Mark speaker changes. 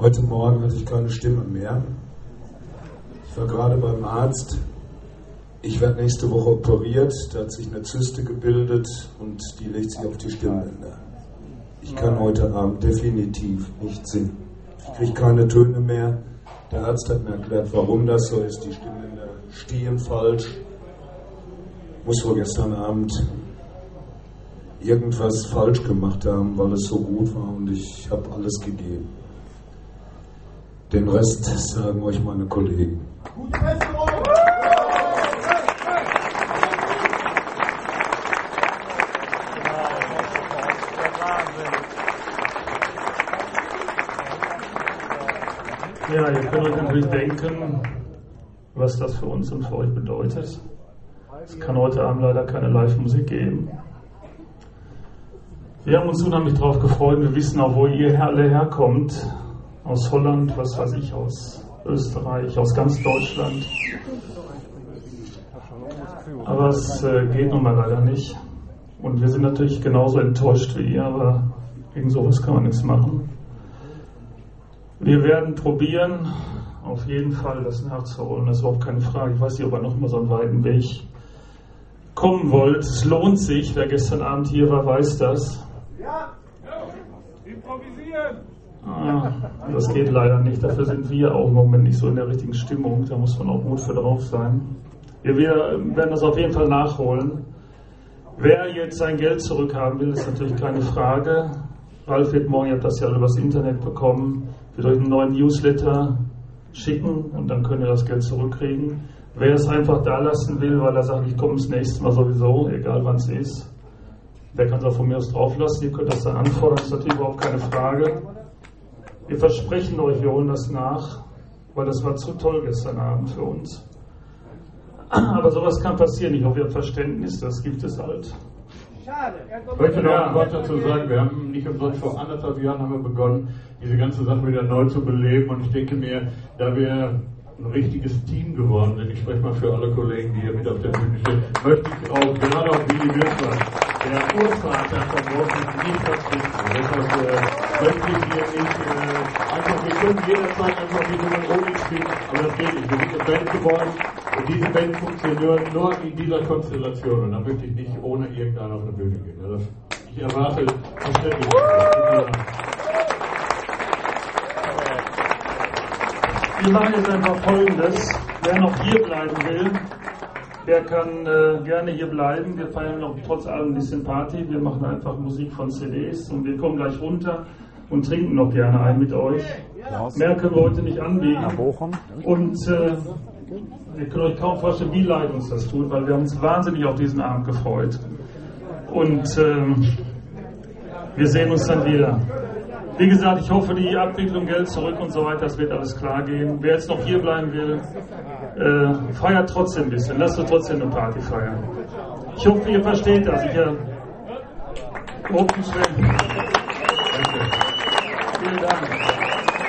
Speaker 1: Heute Morgen hatte ich keine Stimme mehr. Ich war gerade beim Arzt. Ich werde nächste Woche operiert. Da hat sich eine Zyste gebildet und die legt sich auf die Stimmbänder. Ich kann heute Abend definitiv nicht singen. Ich kriege keine Töne mehr. Der Arzt hat mir erklärt, warum das so ist. Die Stimmbänder stehen falsch. Muss wohl gestern Abend irgendwas falsch gemacht haben, weil es so gut war und ich habe alles gegeben. Den Rest sagen euch meine Kollegen.
Speaker 2: Ja, ihr könnt euch natürlich denken, was das für uns und für euch bedeutet. Es kann heute Abend leider keine Live-Musik geben. Wir haben uns unheimlich darauf gefreut. Wir wissen auch, wo ihr alle herkommt. Aus Holland, was weiß ich, aus Österreich, aus ganz Deutschland. Aber es geht nun mal leider nicht. Und wir sind natürlich genauso enttäuscht wie ihr, aber gegen sowas kann man nichts machen. Wir werden probieren, auf jeden Fall das nachzuholen, das ist überhaupt keine Frage. Ich weiß nicht, ob ihr noch mal so einen weiten Weg kommen wollt. Es lohnt sich, wer gestern Abend hier war, weiß das.
Speaker 3: Ja, improvisieren!
Speaker 2: Das geht leider nicht, dafür sind wir auch im Moment nicht so in der richtigen Stimmung, da muss man auch Mut für drauf sein. Wir werden das auf jeden Fall nachholen. Wer jetzt sein Geld zurückhaben will, ist natürlich keine Frage. Ralf wird morgen, ihr habt das ja übers Internet bekommen, wird euch einen neuen Newsletter schicken und dann könnt ihr das Geld zurückkriegen. Wer es einfach da lassen will, weil er sagt, ich komme das nächste Mal sowieso, egal wann es ist, der kann es auch von mir aus drauf lassen, ihr könnt das dann anfordern, das ist natürlich überhaupt keine Frage. Wir versprechen euch, wir holen das nach, weil das war zu toll gestern Abend für uns. Aber sowas kann passieren, ich hoffe, ihr habt Verständnis, das gibt es halt.
Speaker 4: Ich möchte noch was dazu sagen, wir haben nicht umsonst vor 1,5 Jahren haben wir begonnen, diese ganze Sache wieder neu zu beleben und ich denke mir, da wir ein richtiges Team geworden sind, ich spreche mal für alle Kollegen, die hier mit auf der Bühne stehen, möchte ich auch, gerade auch Willi Wilfert, der Urvater von Dortmund, nicht verpflichten. Deshalb möchte ich hier nicht einfach, wir können jederzeit einfach die Nummer oben spielen, aber das geht nicht. Wir sind eine Band geworden und diese Band funktioniert nur in dieser Konstellation und da möchte ich nicht ohne irgendeinen auf eine Bühne gehen. Also ich erwarte Verständnis.
Speaker 2: Wir machen jetzt einfach Folgendes. Wer noch hier bleiben will, der kann gerne hier bleiben. Wir feiern noch trotz allem ein bisschen Party. Wir machen einfach Musik von CDs und wir kommen gleich runter und trinken noch gerne ein mit euch. Mehr können wir heute nicht anbieten. Und ihr könnt euch kaum vorstellen, wie leid uns das tut, weil wir haben uns wahnsinnig auf diesen Abend gefreut. Und wir sehen uns dann wieder. Wie gesagt, ich hoffe, die Abwicklung, Geld zurück und so weiter, das wird alles klar gehen. Wer jetzt noch hier bleiben will, feiert trotzdem ein bisschen. Lasst uns trotzdem eine Party feiern. Ich hoffe, ihr versteht das. Vielen Dank.